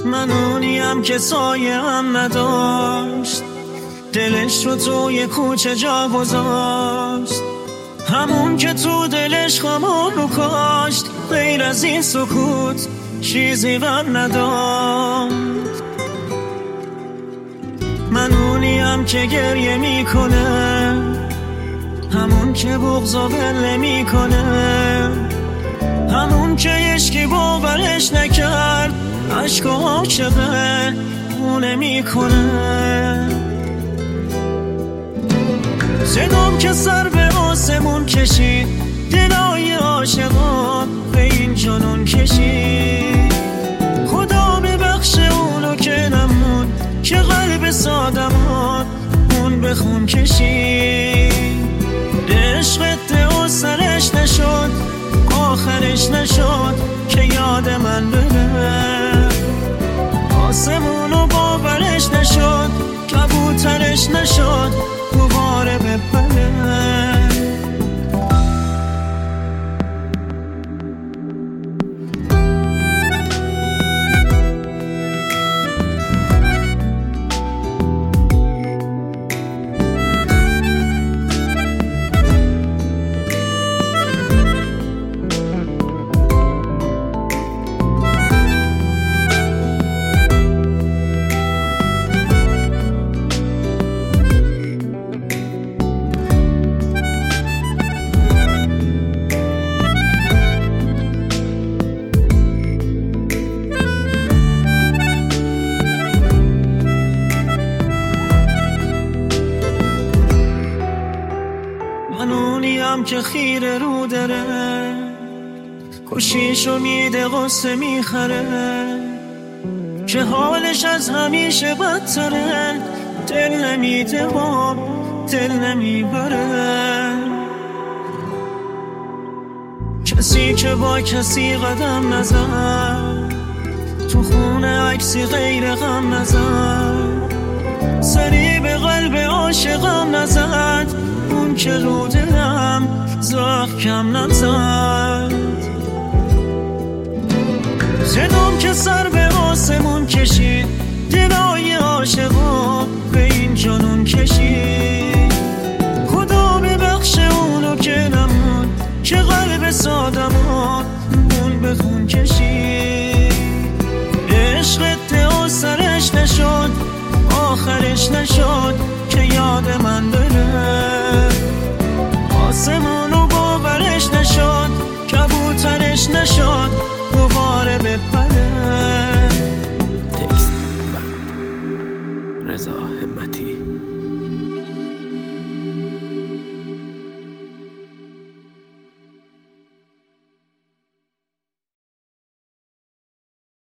من اونیم که سایه هم نداشت، دلش رو توی کوچه جا گذاشت، همون که تو دلش خمار رو کاشت، غیر از این سکوت چیزی غم نداشت. من اونیم که گریه میکنه، همون که بغض و بله میکنه، همون که عشقی باورش نکرد، عشق و عاشقه اونه میکنه. صدام که سر به آسمون کشید، دلای عاشقان به این جنون کشید. خدا ببخش اونو که نمون، که قلب سادمان اون به خون کشید. عشقت و سرش نشد، آخرش نشد که یاد من بره. آسمونو باورش نشد، کبوترش نشد دوباره بپره. من اونیم که خیره رو داره، کشیشو میده غصه میخره، که حالش از همیشه بدتره، دل نمیده و دل نمیبره. کسی که با کسی قدم نزد، تو خونه عکسی غیر غم نزد، سری به قلب عاشقم نزد، اون که رو دلم زخم کم نزد. صدام که سر به آسمون کشید، دلای عاشقا به این جنون کشید. خدا ببخش اونو که نمون، که قلب سادمان اون به خون کشید. عشقت و سرش نشد، آخرش نشد که یاد من